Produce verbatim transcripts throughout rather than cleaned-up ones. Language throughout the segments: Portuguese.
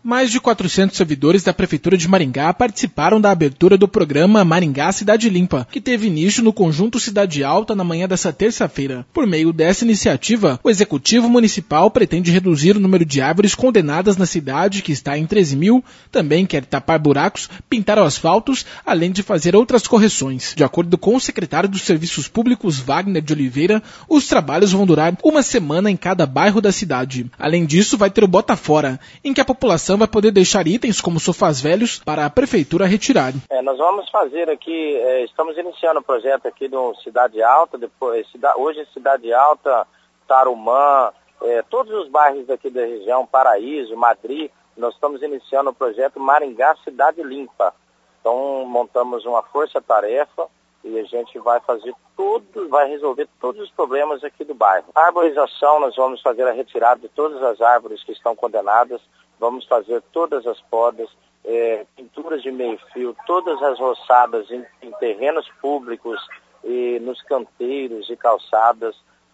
Mais de quatrocentos servidores da Prefeitura de Maringá participaram da abertura do programa Maringá Cidade Limpa, que teve início no Conjunto Cidade Alta na manhã desta terça-feira. Por meio dessa iniciativa, o Executivo Municipal pretende reduzir o número de árvores condenadas na cidade, que está em treze mil, também quer tapar buracos, pintar asfaltos, além de fazer outras correções. De acordo com o secretário dos Serviços Públicos, Wagner de Oliveira, os trabalhos vão durar uma semana em cada bairro da cidade. Além disso, vai ter o Bota Fora, em que a população vai poder deixar itens como sofás velhos para a prefeitura retirar. É, nós vamos fazer aqui, é, estamos iniciando o projeto aqui do Cidade Alta, depois, cida, hoje Cidade Alta, Tarumã, é, todos os bairros aqui da região, Paraíso, Madrid, nós estamos iniciando o projeto Maringá Cidade Limpa. Então montamos uma força-tarefa e a gente vai fazer tudo, vai resolver todos os problemas aqui do bairro. A arborização, nós vamos fazer a retirada de todas as árvores que estão condenadas, vamos fazer todas as podas, é, pinturas de meio-fio, todas as roçadas em, em terrenos públicos e nos canteiros e calçadas.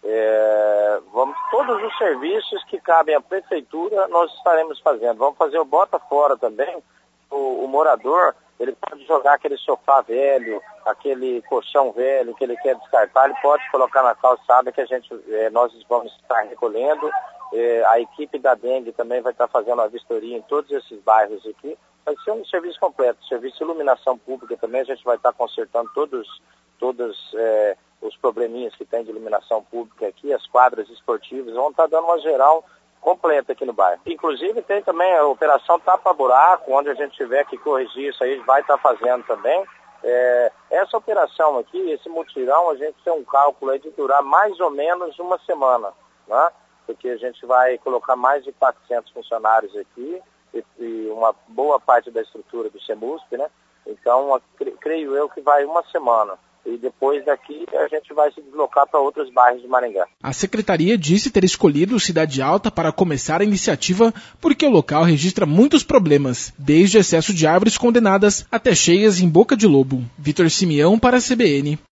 É, vamos, todos os serviços que cabem à prefeitura nós estaremos fazendo. Vamos fazer o Bota Fora também. O, o morador, ele pode jogar aquele sofá velho, aquele colchão velho que ele quer descartar, ele pode colocar na calçada que a gente, é, nós vamos estar recolhendo. É, a equipe da Dengue também vai estar fazendo a vistoria em todos esses bairros aqui. Vai ser um serviço completo, serviço de iluminação pública também, a gente vai estar consertando todos, todos é, os probleminhas que tem de iluminação pública aqui, as quadras esportivas, vão estar dando uma geral completa aqui no bairro. Inclusive tem também a operação tapa-buraco, onde a gente tiver que corrigir isso aí, vai estar fazendo também. É, essa operação aqui, esse mutirão, a gente tem um cálculo aí de durar mais ou menos uma semana, né? Porque a gente vai colocar mais de quatrocentos funcionários aqui e, e uma boa parte da estrutura do CEMUSP, né? Então, creio eu que vai uma semana. E depois daqui a gente vai se deslocar para outros bairros de Maringá. A secretaria disse ter escolhido Cidade Alta para começar a iniciativa porque o local registra muitos problemas, desde excesso de árvores condenadas até cheias em boca de lobo. Vitor Simeão para a C B N.